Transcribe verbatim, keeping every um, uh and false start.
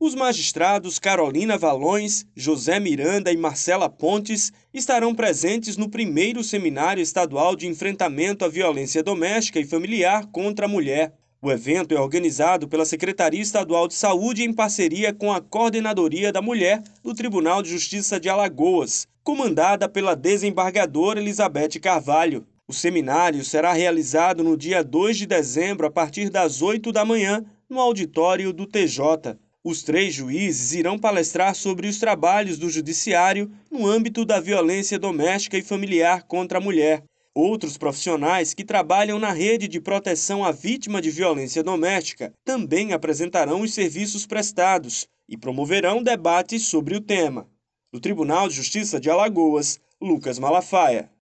Os magistrados Carolina Valões, José Miranda e Marcela Pontes estarão presentes no primeiro Seminário Estadual de Enfrentamento à Violência Doméstica e Familiar contra a Mulher. O evento é organizado pela Secretaria Estadual de Saúde em parceria com a Coordenadoria da Mulher do Tribunal de Justiça de Alagoas, comandada pela desembargadora Elizabeth Carvalho. O seminário será realizado no dia dois de dezembro, a partir das oito da manhã, no auditório do T J. Os três juízes irão palestrar sobre os trabalhos do Judiciário no âmbito da violência doméstica e familiar contra a mulher. Outros profissionais que trabalham na rede de proteção à vítima de violência doméstica também apresentarão os serviços prestados e promoverão debates sobre o tema. Do Tribunal de Justiça de Alagoas, Lucas Malafaia.